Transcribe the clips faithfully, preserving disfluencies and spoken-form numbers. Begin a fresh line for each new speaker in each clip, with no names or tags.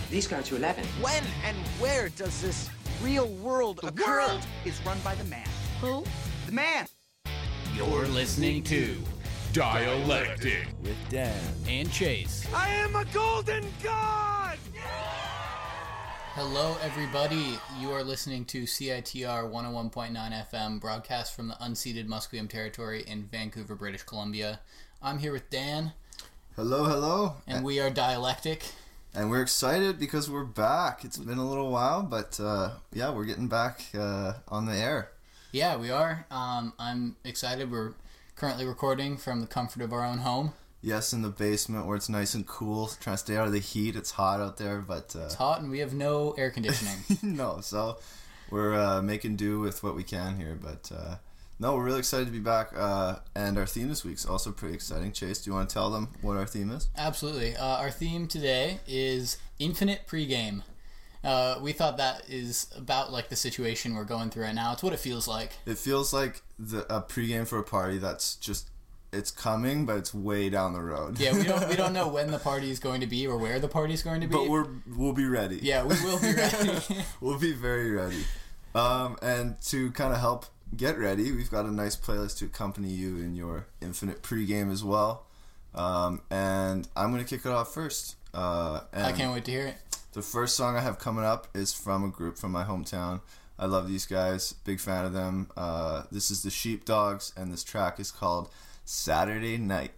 These go to eleven.
When and where does this real world
The
occur?
world is run by the man.
Who?
The man.
You're listening to
Dialectic
with Dan
and Chase.
I am a golden god!
Hello, everybody. You are listening to C I T R one oh one point nine F M, broadcast from the unceded Musqueam Territory in Vancouver, British Columbia. I'm here with Dan.
Hello, hello.
And we are Dialectic.
And we're excited because we're back. It's been a little while, but uh, yeah, we're getting back uh, on the air.
Yeah, we are. Um, I'm excited. We're currently recording from the comfort of our own home.
Yes, in the basement where it's nice and cool. Trying to stay out of the heat. It's hot out there, but... Uh,
it's hot and we have no air conditioning.
No, so we're uh, making do with what we can here, but... Uh, no, we're really excited to be back, uh, and our theme this week's also pretty exciting. Chase, do you want to tell them what our theme is?
Absolutely. Uh, our theme today is Infinite Pregame. Uh, we thought that is about like the situation we're going through right now. It's what it feels like.
It feels like the a pregame for a party that's just... It's coming, but it's way down the road.
Yeah, we don't we don't know when the party is going to be or where the party is going to be.
But we're we'll be ready.
Yeah, we will be ready.
We'll be very ready. Um, and to kind of help get ready, we've got a nice playlist to accompany you in your infinite pregame as well. Um, and I'm going to kick it off first. Uh, and
I can't wait to hear it.
The first song I have coming up is from a group from my hometown. I love these guys. Big fan of them. Uh, this is the Sheepdogs, and this track is called Saturday Night.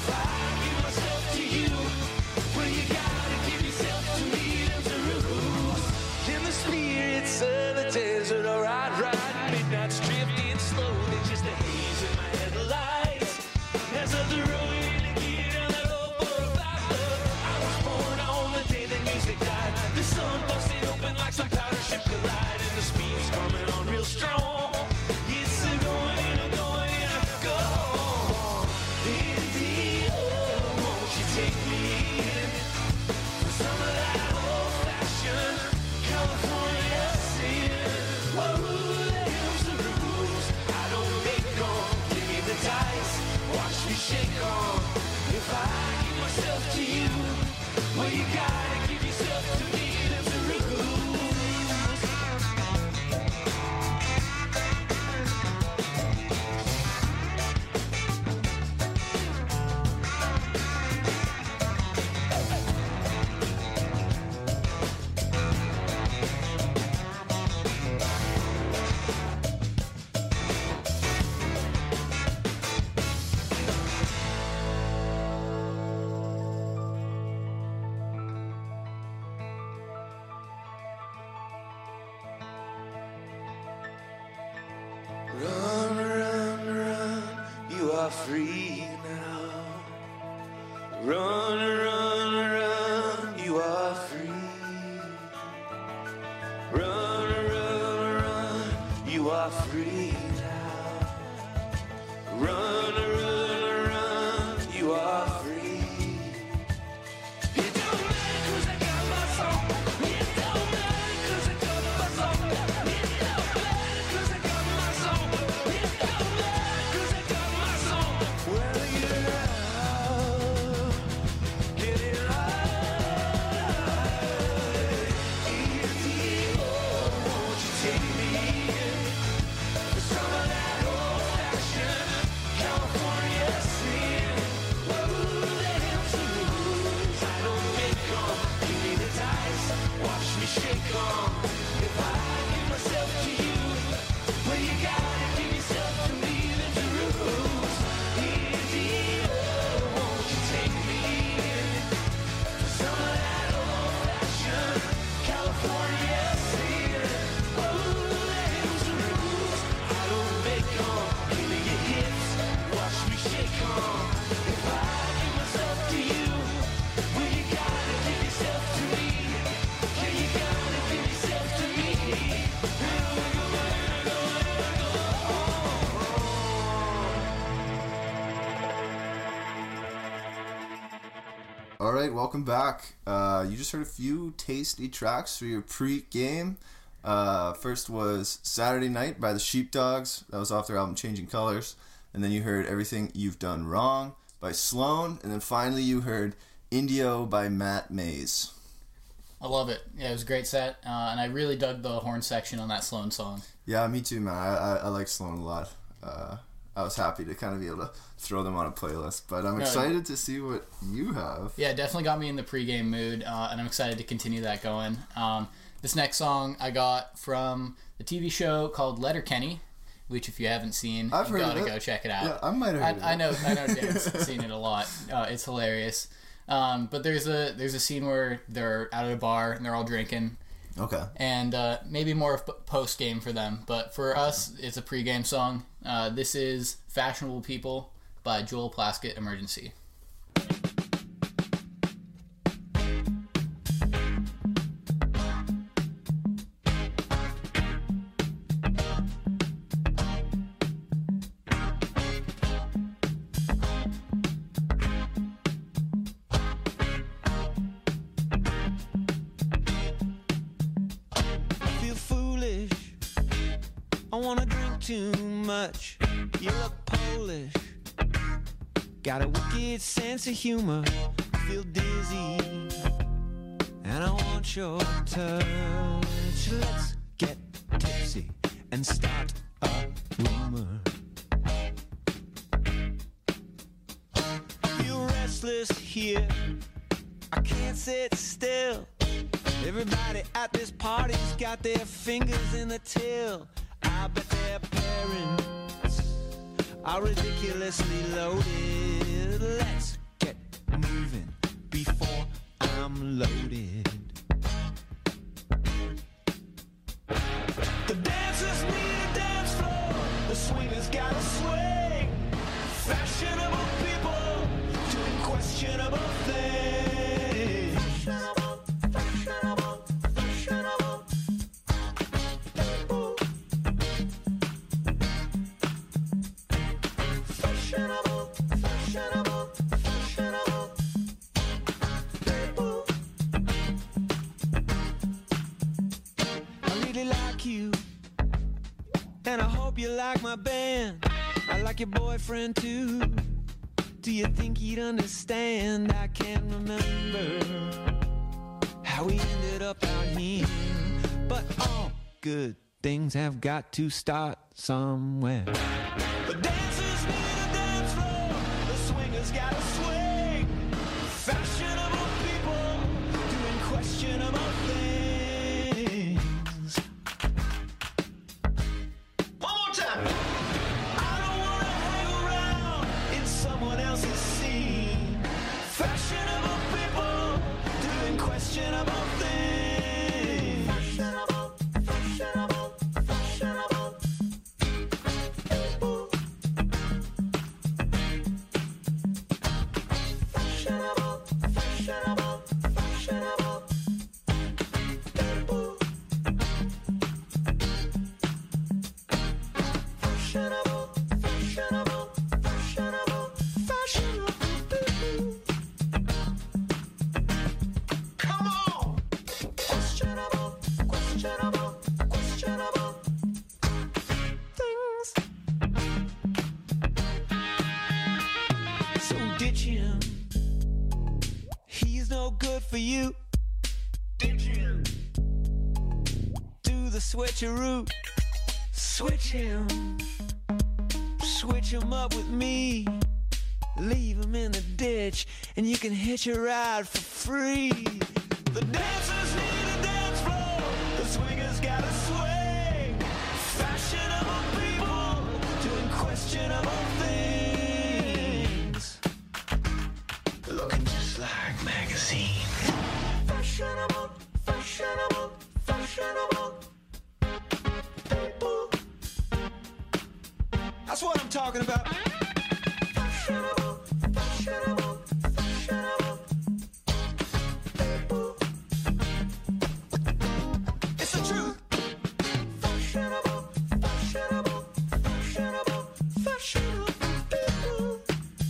If I give myself to you, well, you gotta give yourself to me. There's a ruse. In the spirits of the desert, or I'd ride midnight's drifting slowly, just a haze in my headlights. As I throw in a gear down that old four oh five love. I was born on the day that music died. The sun busted open like some powder ship collide, and the speed's coming on real strong. It's a going in, a going in, a go. Indeed, oh, won't you take me in for some of that old-fashioned California sin? Whoa, the hell's the rules? I don't make on. Give me the dice, watch me shake on. If I give myself to you, well, you gotta give yourself to me. There's a rule. Run, run, run, you are free now. Run, run, run, you are free. Run, run, run, you are free now. Run, run, run, you are free. It don't matter 'cause I got my song. It don't matter 'cause I got my song. It don't matter 'cause I got my song. It don't matter 'cause I got my song. Well, get it out, get it right. Easy, oh, won't you take me in for some of that old-fashioned California sin? Whoa, the hell's the rules? I don't make 'em. Give me the dice, watch me shake 'em. If I give myself to you, well, you gotta give yourself to me. There's the rules. Easy, oh, won't you take me in for some of that old-fashioned California sin? Whoa, the hell's the rules? I don't make 'em. Give me your hips, watch me shake 'em. If I give myself to you, well, you gotta give yourself to me. Yeah, you gotta give yourself to me.
All right, welcome back. Uh, you just heard a few tasty tracks for your pre-game. Uh, first was Saturday Night by the Sheepdogs. That was off their album Changing Colors. And then you heard Everything You've Done Wrong by Sloan. And then finally you heard Indio by Matt Mays.
I love it. Yeah, it was a great set, uh, and I really dug the horn section on that Sloan song.
Yeah, me too, man. I, I, I like Sloan a lot. Uh, I was happy to kind of be able to throw them on a playlist. But I'm
No,
excited to see what you have.
Yeah, it definitely got me in the pregame mood, uh, and I'm excited to continue that going. Um, this next song I got from the T V show called Letterkenny, which if you haven't seen,
I've
you
heard of
gotta
it.
go check it out.
Yeah, I might have heard
I, I
of
know,
it.
I know, Dan's seen it a lot. Uh, it's hilarious. Um, but there's a there's a scene where they're out at a bar and they're all drinking,
Okay.
and uh, maybe more of post game for them. But for us, it's a pregame song. Uh, this is "Fashionable People" by Joel Plaskett Emergency.
Feel foolish. I wanna drink too much. You look Polish. Got a wicked sense of humor. Feel dizzy. And I want your touch. Let's get tipsy and start a rumor. Feel restless here. I can't sit still. Everybody at this party's got their fingers in the till. I bet their parents are ridiculously loaded. Let's like my band? I like your boyfriend too. Do you think he'd understand? I can't remember how we ended up out here. But all good things have got to start somewhere. The dancers need a dance floor. The swingers gotta swing. Fashionable people doing questionable things. One more time. I don't wanna hang around in someone else's scene. Fashionable people doing questionable things. Fashionable, fashionable, fashionable people. Fashionable, fashionable, fashionable people. Fashionable, fashionable, fashionable, fashionable people. Come on! Questionable, questionable, questionable things. So ditch him. He's no good for you. Ditch him. Do the switcheroo. Switch him. Switch him up with me. Leave him in the ditch, and you can hitch a ride for free. The dancers need a dance floor. The swingers gotta swing. Fashionable people doing questionable things. Looking just like magazines. Fashionable, fashionable, fashionable people. That's what I'm talking about. Fashionable, fashionable, fashionable people. It's the truth. Fashionable, fashionable, fashionable, fashionable people.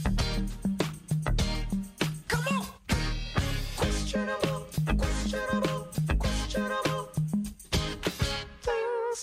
Come on. Questionable, questionable, questionable things.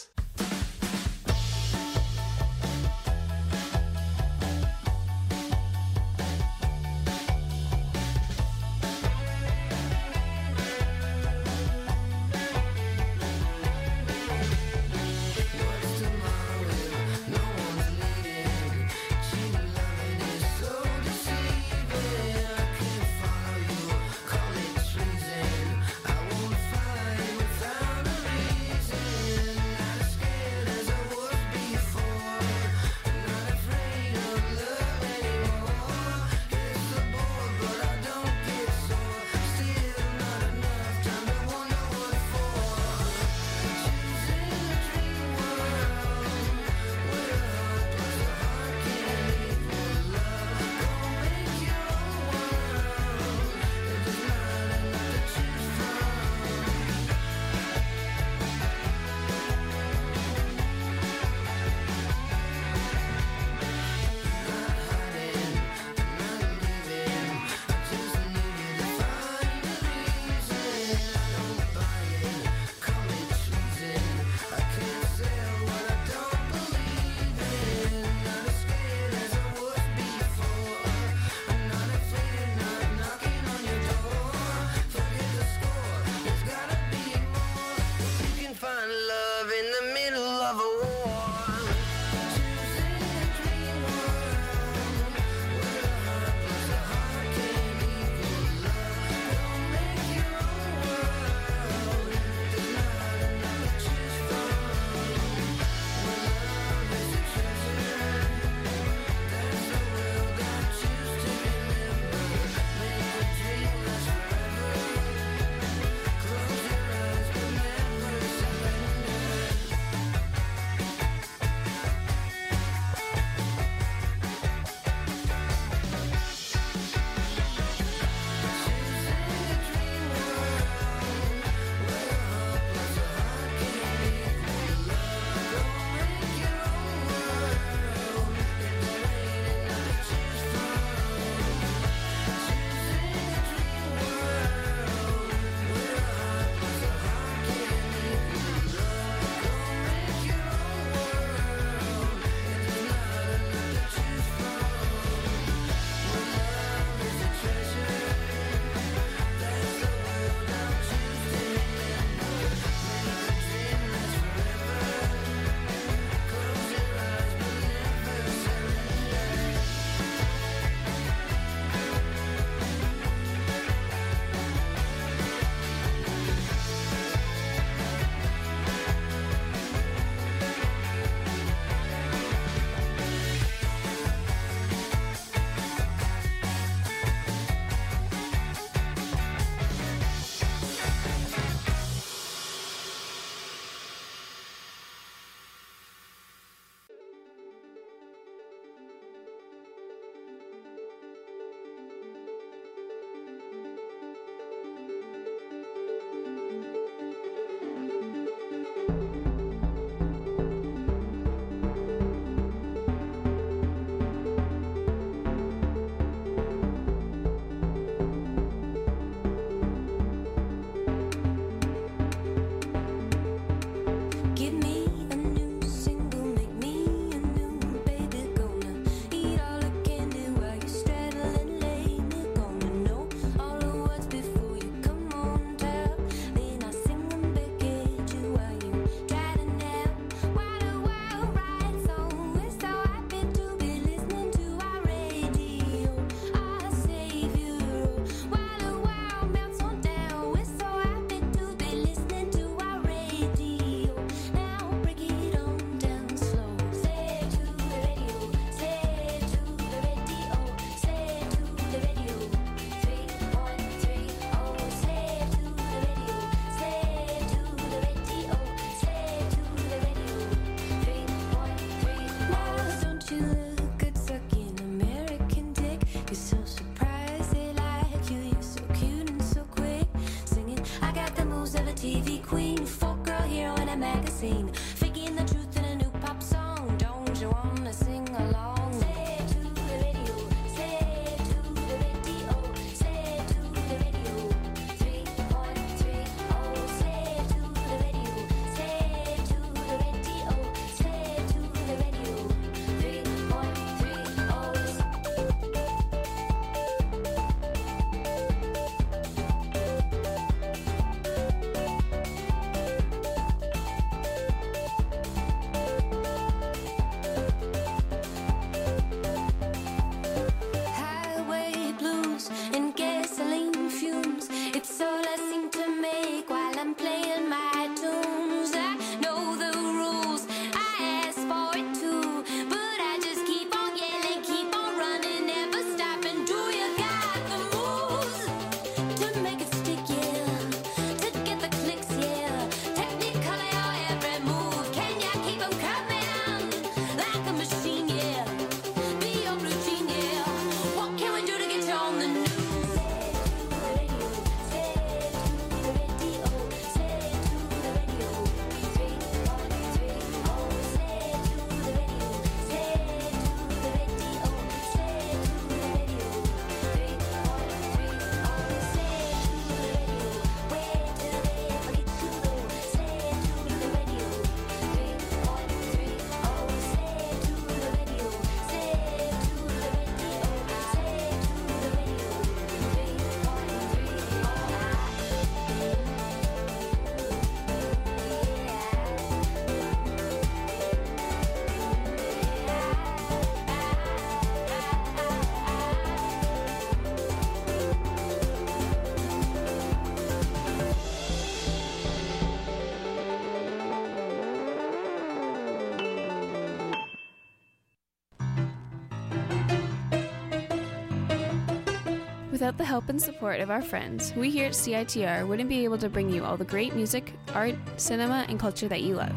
Without the help and support of our friends, we here at C I T R wouldn't be able to bring you all the great music, art, cinema, and culture that you love.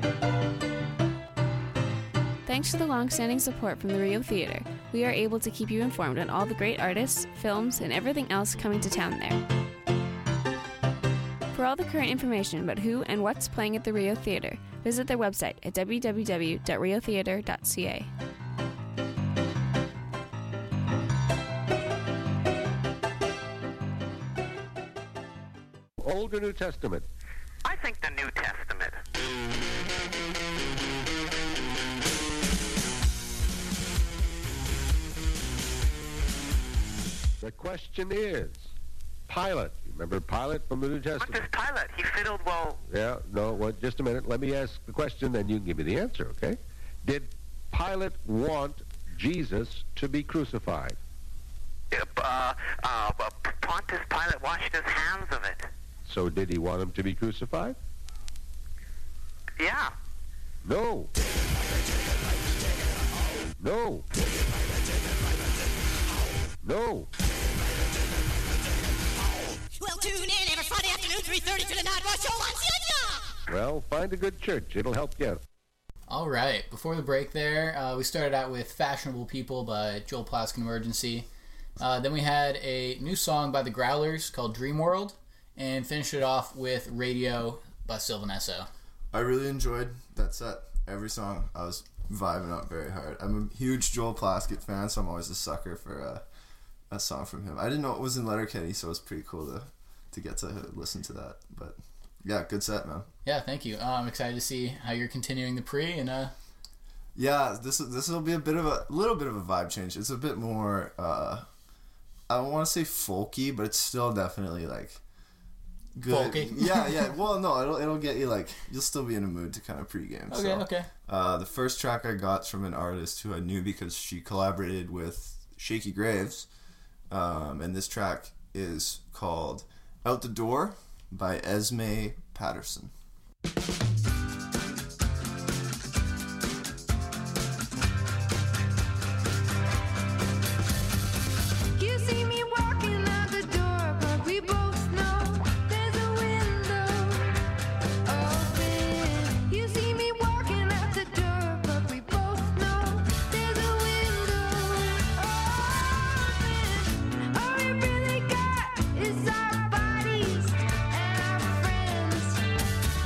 Thanks to the long-standing support from the Rio Theater, we are able to keep you informed on all the great artists, films, and everything else coming to town there. For all the current information about who and what's playing at the Rio Theater, visit their website at w w w dot rio theater dot c a.
Old or New Testament?
I think the New Testament.
The question is, Pilate. You remember Pilate from the New
What
Testament?
does Pilate? He fiddled well.
Yeah, no, well, just a minute. Let me ask the question, then you can give me the answer, okay? Did Pilate want Jesus to be crucified?
Uh, uh, uh, Pontius Pilate washed his hands of it.
So did he want him to be crucified?
Yeah.
No. No. No.
Well, tune in every Friday afternoon, three thirty to the Night Rush Show on C I T R.
Well, find a good church. It'll help you out.
All right. Before the break there, uh, we started out with Fashionable People by Joel Plaskett Emergency. Uh, then we had a new song by the Growlers called Dream World, and finished it off with Radio by Sylvan Esso.
I really enjoyed that set. Every song, I was vibing out very hard. I'm a huge Joel Plaskett fan, so I'm always a sucker for uh, a song from him. I didn't know it was in Letterkenny, so it was pretty cool to to get to listen to that. But yeah, good set, man.
Yeah, thank you. Uh, I'm excited to see how you're continuing the pre and uh.
Yeah, this this will be a bit of a little bit of a vibe change. It's a bit more. Uh, I don't want to say folky, but it's still definitely like good.
Folky.
Yeah, yeah. Well, no, it'll it'll get you like you'll still be in a mood to kind of pregame.
Okay,
so,
okay.
Uh, the first track I got from an artist who I knew because she collaborated with Shaky Graves, um, and this track is called "Out the Door" by Esme Patterson.
You see me walking out the door, but we both know there's a window open. You see me walking out the door, but we both know there's a window open. All we really got is our bodies and our friends.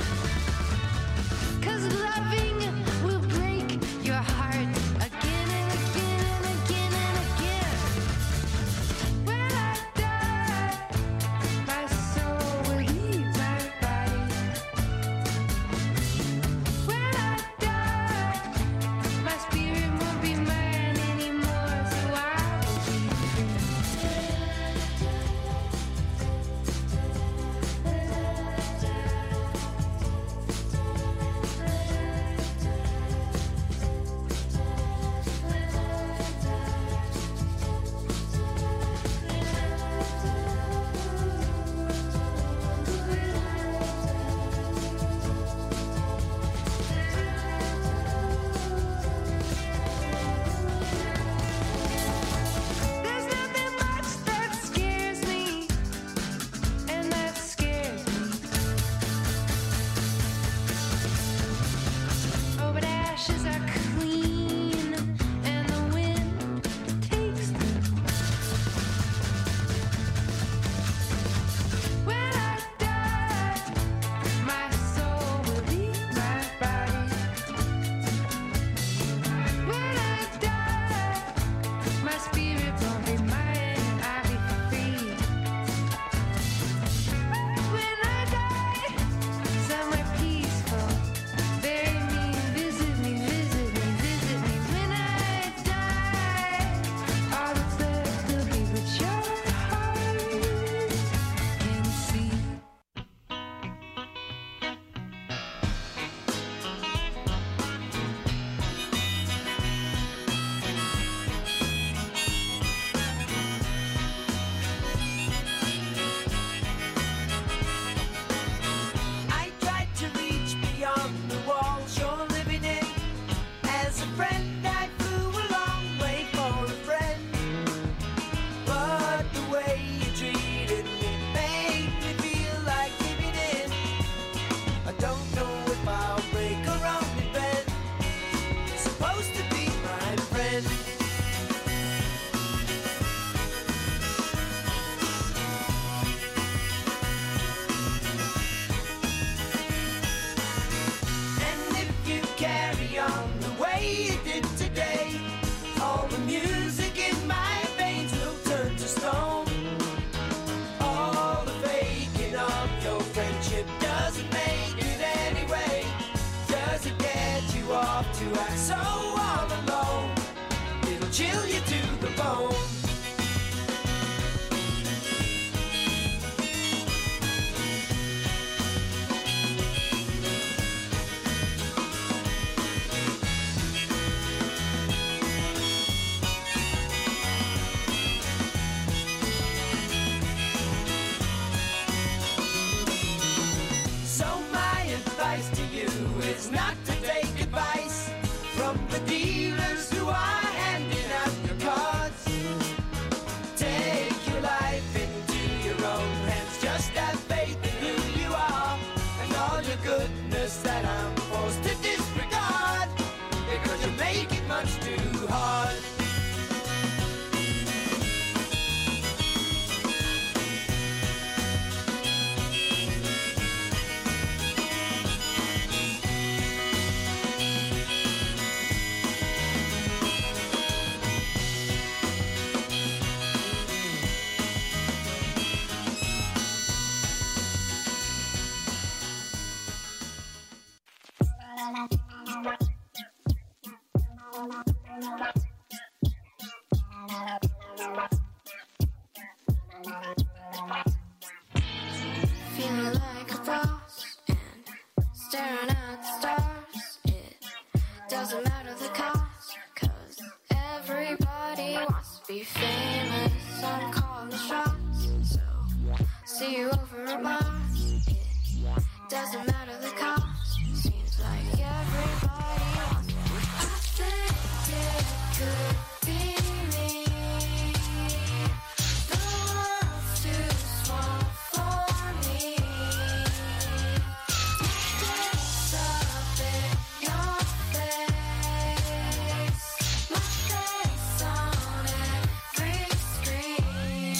over Mars. It doesn't matter the cost. Seems like everybody wants me. I think it could be me. The world's too small for me. Face up in your face. My face on every screen.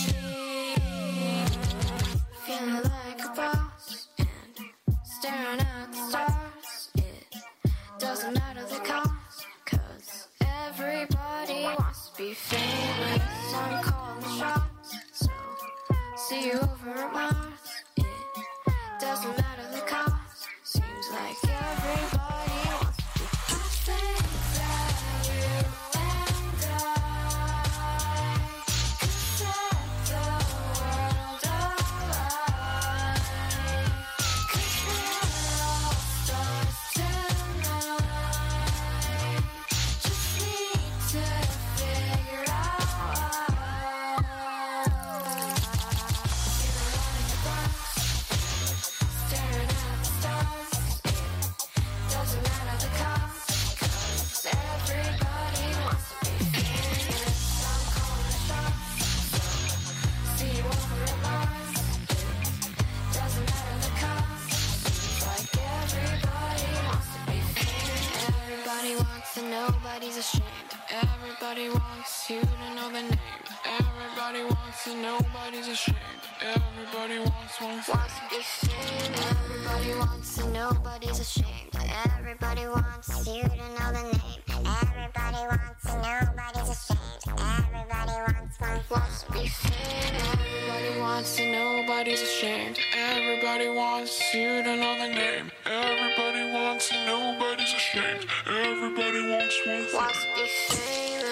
Feeling like a boss and staring at the stars. It doesn't matter the cost, 'cause everybody wants to be famous. I'm calling shots, so see you over at Mars. It doesn't matter the cost. Seems like everybody wants to be. I think that you and I could set the world alight. 'Cause we're all stars tonight. Just need to figure out why. Feeling like a boss, staring at the stars. It doesn't matter the cost, 'cause everybody wants to be famous. I'm calling the shots, so see you over at Mars. It doesn't matter the cost. Seems like everybody wants to be famous. Everybody wants and nobody's ashamed. Everybody wants you to know the name. Everybody wants and nobody's ashamed. Everybody wants wants wants to be famous. Everybody wants and nobody's ashamed. Everybody wants you to know the name. Everybody wants and nobody's ashamed. Everybody wants wants wants to be famous. Everybody wants and nobody's ashamed. Everybody wants you to know the name. Everybody wants and nobody's ashamed. Everybody wants wants wants to be famous.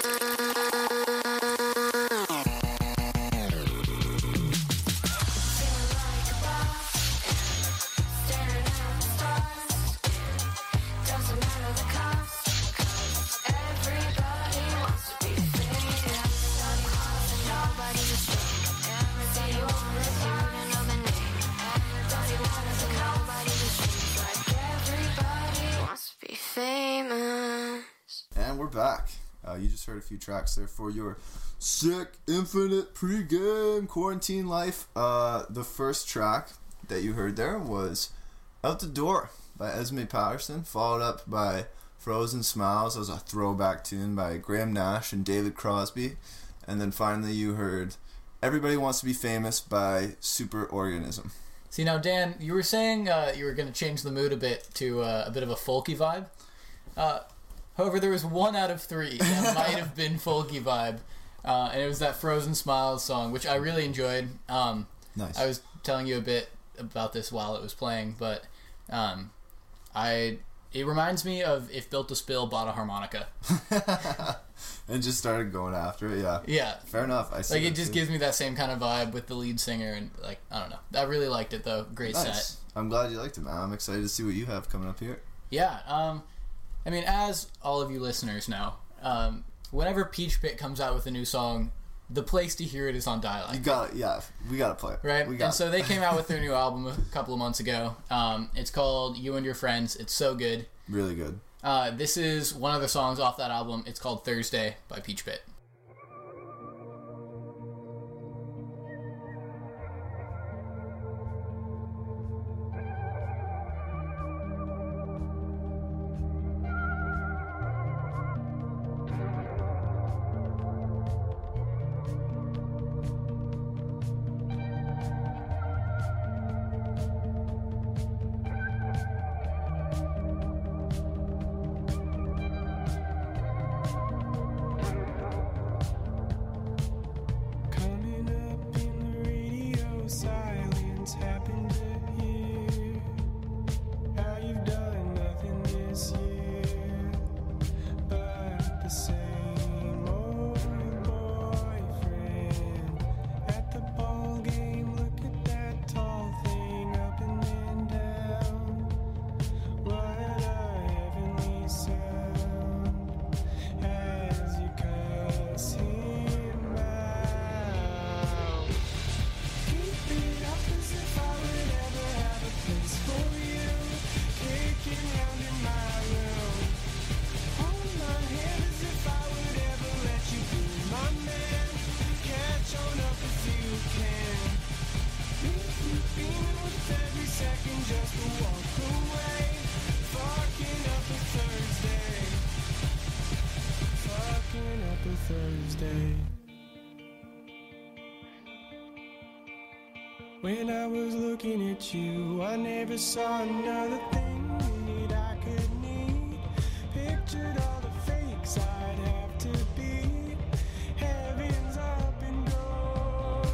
Feeling like a boss, staring at the stars. Doesn't matter the cost, 'cause everybody wants to be famous. Everybody wants and nobody's ashamed. Everybody wants you to know the name. Everybody wants and nobody's ashamed. Like everybody wants to be famous.
And we're back. Uh, you just heard a few tracks there for your sick infinite pregame quarantine life. Uh, the first track that you heard there was Out the Door by Esme Patterson, followed up by Frozen Smiles. That was a throwback tune by Graham Nash and David Crosby. And then finally you heard Everybody Wants to Be Famous by Superorganism.
See, now, Dan, you were saying uh, you were going to change the mood a bit to uh, a bit of a folky vibe. Uh, however, there was one out of three that might have been folky vibe, uh, and it was that Frozen Smiles song, which I really enjoyed. Um,
Nice.
I was telling you a bit about this while it was playing, but um, I it reminds me of if Built to Spill bought a harmonica.
And just started going after it, yeah.
Yeah.
Fair enough. I see
Like, it
that
just
too.
gives me that same kind of vibe with the lead singer, and, like, I don't know. I really liked it, though. Great
Nice.
set.
I'm glad you liked it, man. I'm excited to see what you have coming up here.
Yeah, um, I mean, as all of you listeners know, um, whenever Peach Pit comes out with a new song, the place to hear it is on Dialect.
You got it, yeah. We got to play it.
Right?
We got
And so
it.
they came out with their new album a couple of months ago. Um, it's called You and Your Friends. It's so good.
Really good.
Uh, this is one of the songs off that album. It's called Thursday by Peach Pit.
When I was looking at you, I never saw another thing that I could need. Pictured all the fakes I'd have to be. Heavens up and gold.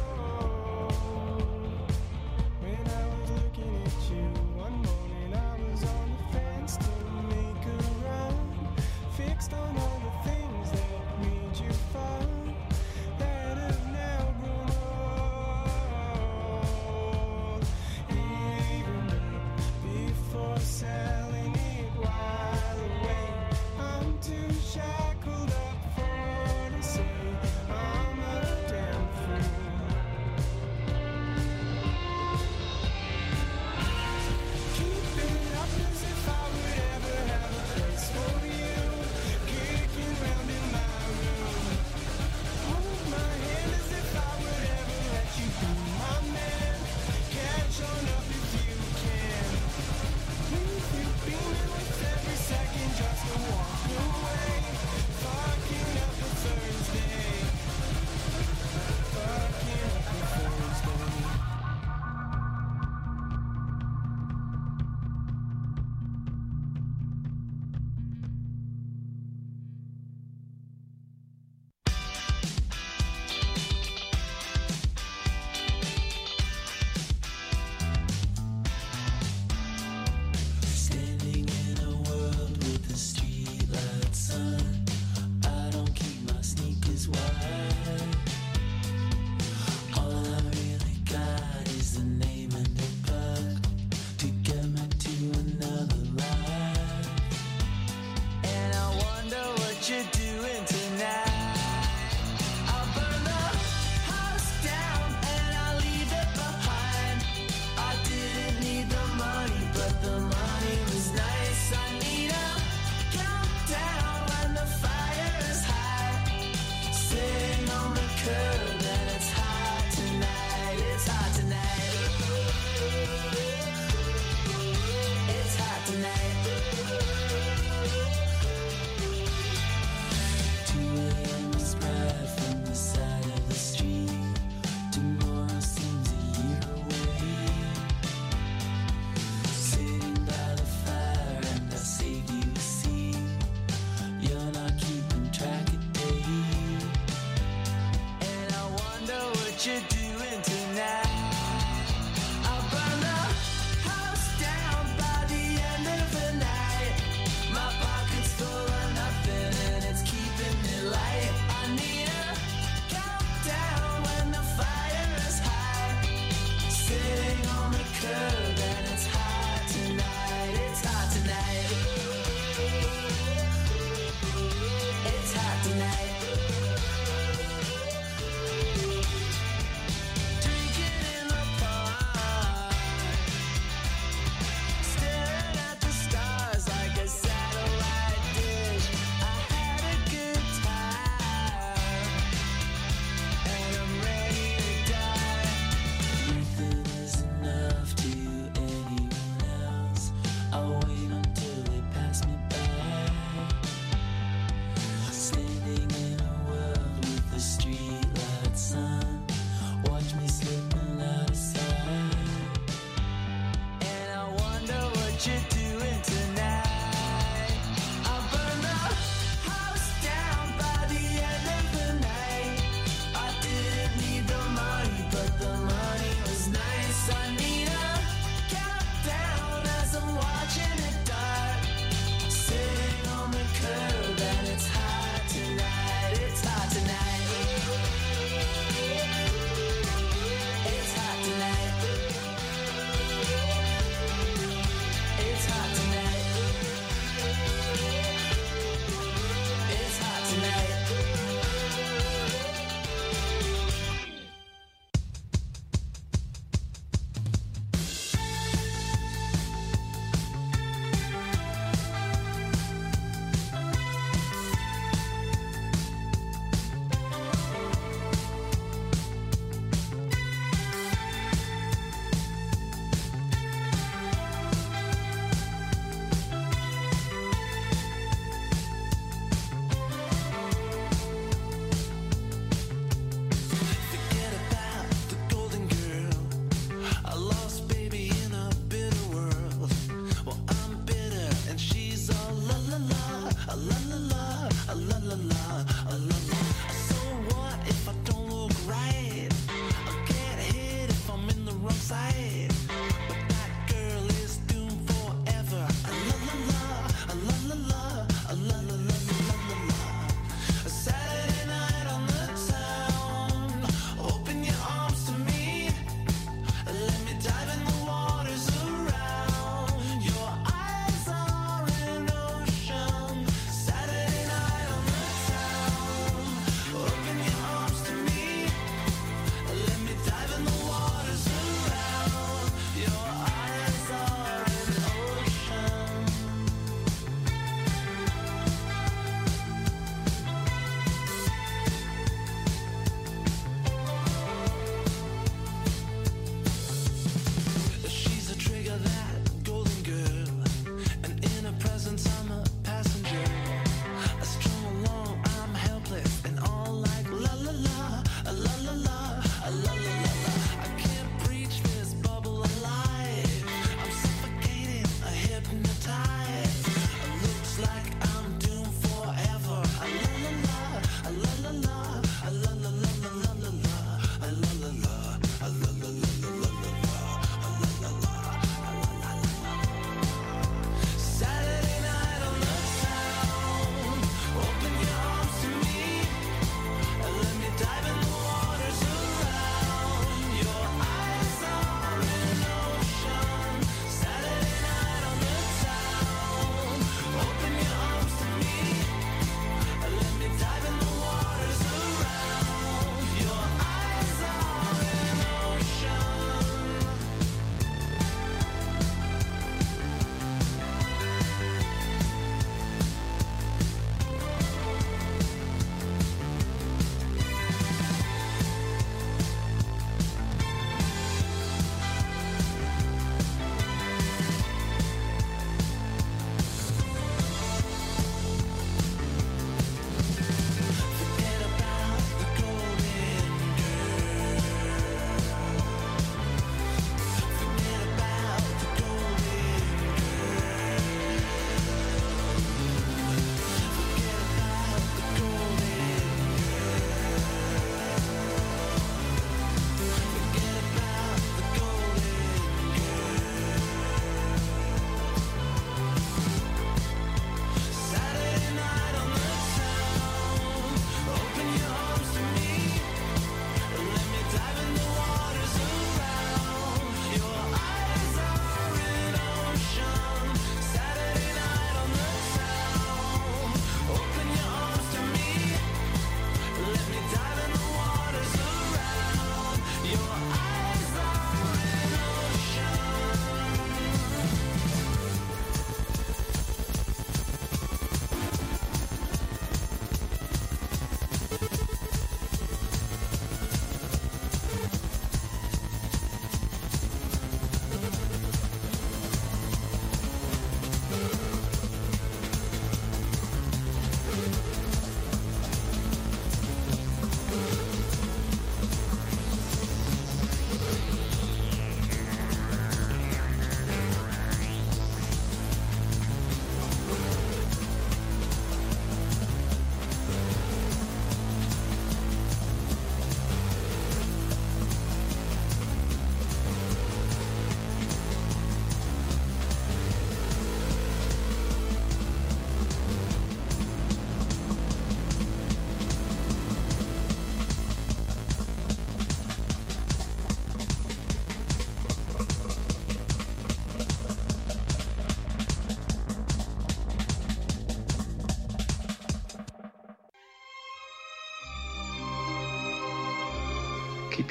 When I was looking at you, one morning I was on the fence to make a run. Fixed on all the things that made you fun, that have now grown old. Even before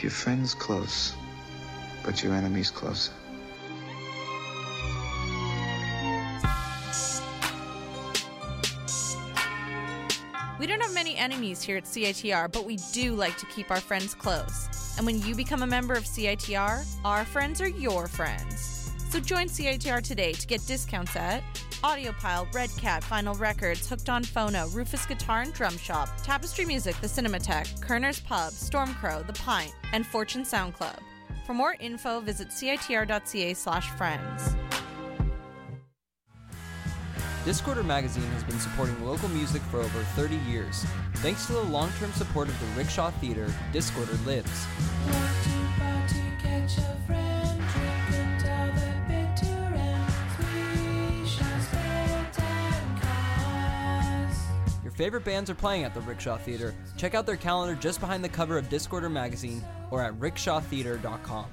Keep your friends close, but your enemies closer.
We don't have many enemies here at C I T R, but we do like to keep our friends close. And when you become a member of C I T R, our friends are your friends. So join C I T R today to get discounts at Audiopile, Red Cat, Vinyl Records, Hooked on Phono, Rufus Guitar and Drum Shop, Tapestry Music, The Cinematheque, Kerner's Pub, Stormcrow, The Pint, and Fortune Sound Club. For more info, visit citr.ca slash friends.
Discorder Magazine has been supporting local music for over thirty years. Thanks to the long-term support of the Rickshaw Theater, Discorder lives. Your favorite bands are playing at the Rickshaw Theater. Check out their calendar just behind the cover of Discorder Magazine or at rickshaw theater dot com.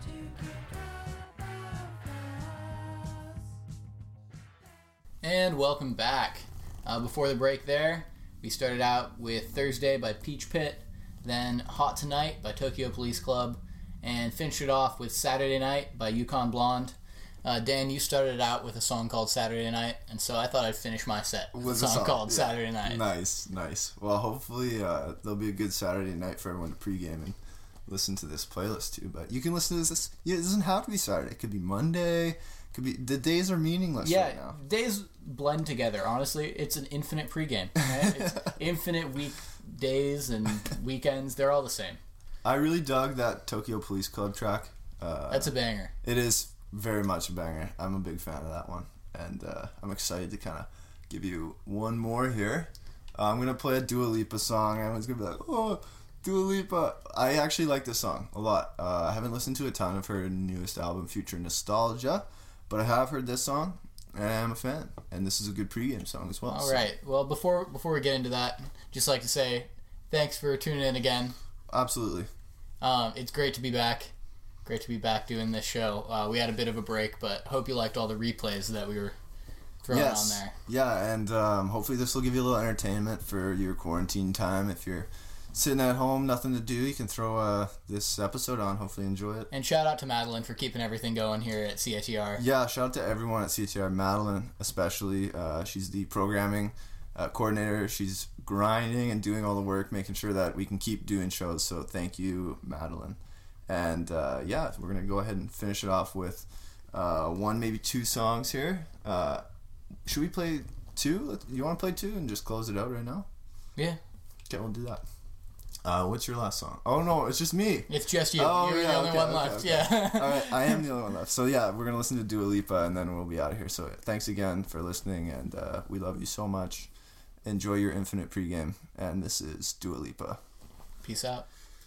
And welcome back. Uh, before the break there, we started out with Thursday by Peach Pit, then Hot Tonight by Tokyo Police Club, and finished it off with Saturday Night by Yukon Blonde. Uh, Dan, you started out with a song called Saturday Night, and so I thought I'd finish my set with, with a song, song called yeah. Saturday Night.
Nice, nice. Well, hopefully uh, there'll be a good Saturday night for everyone to pregame and listen to this playlist too. But you can listen to this. Yeah, it doesn't have to be Saturday. It could be Monday. Could be the days are meaningless
yeah,
right now.
Days blend together. Honestly, it's an infinite pregame. Right? It's infinite week days and weekends. They're all the same.
I really dug that Tokyo Police Club track. Uh,
That's a banger.
It is very much a banger. I'm a big fan of that one, and uh, I'm excited to kind of give you one more here. Uh, I'm gonna play a Dua Lipa song. Everyone's gonna be like, "Oh, Dua Lipa." I actually like this song a lot. Uh, I haven't listened to a ton of her newest album, Future Nostalgia. But I have heard this song, and I'm a fan. And this is a good pregame song as well.
All
so.
right. Well, before before we get into that, just like to say thanks for tuning in again.
Absolutely.
Um, it's great to be back. Great to be back doing this show. Uh, we had a bit of a break, but hope you liked all the replays that we were throwing
yes.
on there.
Yeah, and um, hopefully this will give you a little entertainment for your quarantine time. If you're sitting at home, nothing to do, you can throw uh, this episode on. Hopefully enjoy it.
And shout out to Madeline for keeping everything going here at C I T R.
Yeah, shout out to everyone at C I T R. Madeline especially. Uh, she's the programming uh, coordinator. She's grinding and doing all the work, making sure that we can keep doing shows. So thank you, Madeline. And uh, yeah, we're going to go ahead and finish it off with uh, one, maybe two songs here. Uh, should we play two? You want to play two and just close it out right now?
Yeah.
Okay, we'll do that. Uh, what's your last song? Oh no, it's just me.
It's just you.
Oh,
You're
yeah,
the only
okay,
one
okay,
left.
okay.
Yeah.
All right, I am the only one left. So yeah, we're gonna listen to Dua Lipa and then we'll be out of here. So thanks again for listening, and uh, we love you so much. Enjoy your infinite pregame, and this is Dua Lipa.
Peace out.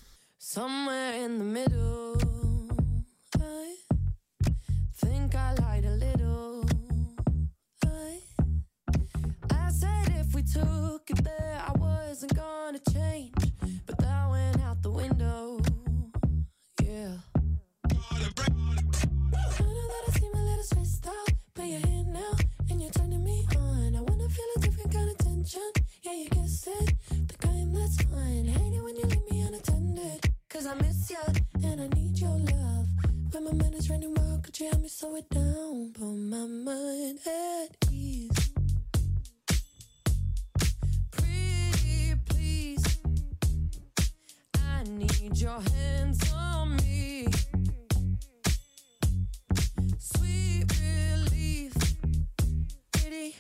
Somewhere in the middle, I think I lied a little. I, I said if we took it there, I wasn't gonna change, but that went out the window. Yeah. I know that I seem a little stressed out, but you're here now and you're turning me on. I wanna feel a different kind of tension. Yeah, you guessed it, the kind that's fine. Hate it when you leave me unattended, 'cause I miss you and I need your love. When my mind is running wild, could you help me slow it down? Put my mind at ease. Pretty please, I need your hands on me. Sweet relief, pretty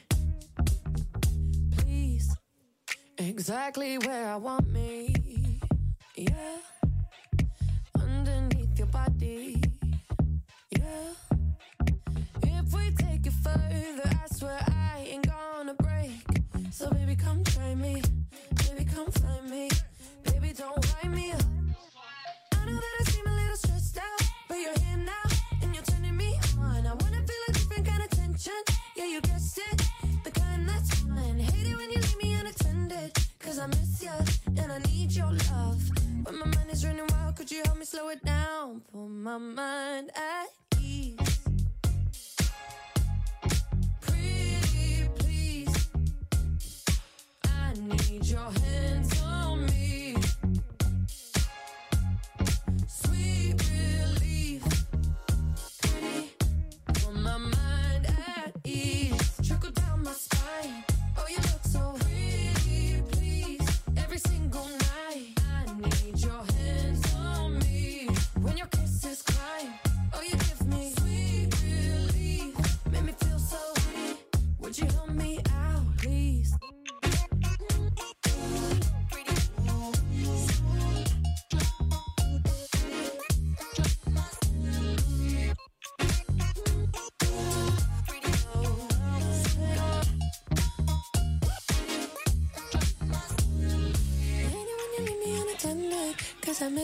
please, exactly where I want me. Yeah, underneath your body. Yeah, if we take it further, I swear I ain't gonna break. So baby, come try me. Baby, come find me. Baby, don't wind me up. I know that I seem a little stressed out, but you're here now and you're turning me on. I wanna feel a different kind of tension. Yeah, you guessed it, the kind that's fine. Hate it when you leave me unattended, 'cause I miss you and I need your love. When my mind is running wild, could you help me slow it down? Put my mind at ease. Pretty please, I need your hands on me. Sweet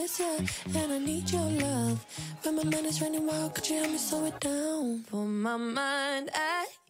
miss ya, and I need your love. When my mind is running wild, could you help me slow it down? For my mind, I